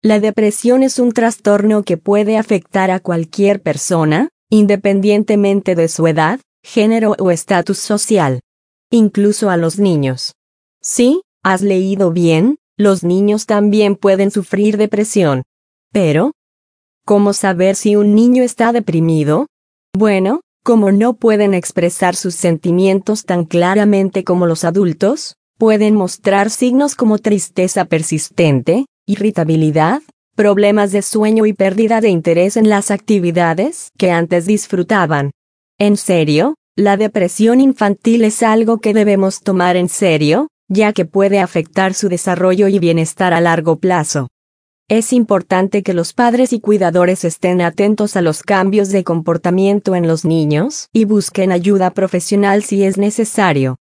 La depresión es un trastorno que puede afectar a cualquier persona, independientemente de su edad, género o estatus social. Incluso a los niños. Sí, has leído bien, los niños también pueden sufrir depresión. Pero, ¿cómo saber si un niño está deprimido? Bueno, como no pueden expresar sus sentimientos tan claramente como los adultos, pueden mostrar signos como tristeza persistente, irritabilidad, problemas de sueño y pérdida de interés en las actividades que antes disfrutaban. En serio, la depresión infantil es algo que debemos tomar en serio, ya que puede afectar su desarrollo y bienestar a largo plazo. Es importante que los padres y cuidadores estén atentos a los cambios de comportamiento en los niños y busquen ayuda profesional si es necesario.